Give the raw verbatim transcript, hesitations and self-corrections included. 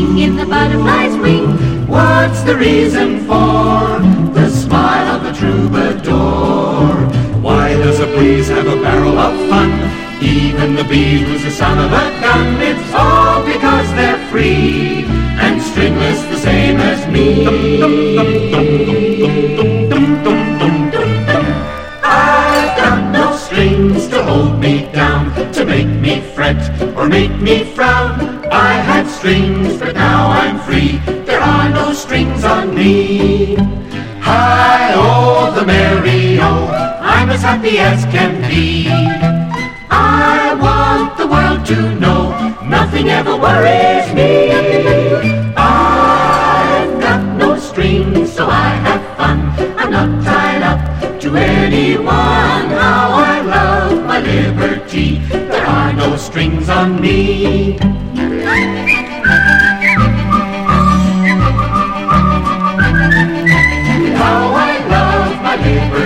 sing in the butterfly's wing. What's the reason for the smile of a troubadour? Why does a breeze have a barrel of fun? Even the bee lose the sound of a gun. It's all because they're free and stringless, the same as me. I've got no strings to hold me down, to make me fret or make me frown. I had strings, but now I'm free. There are no strings on me. Hi-oh, the merry-o, I'm as happy as can be. I want the world to know nothing ever worries me. I've got no strings, so I have fun. I'm not tied up to anyone. How I love my liberty. There are no strings on me.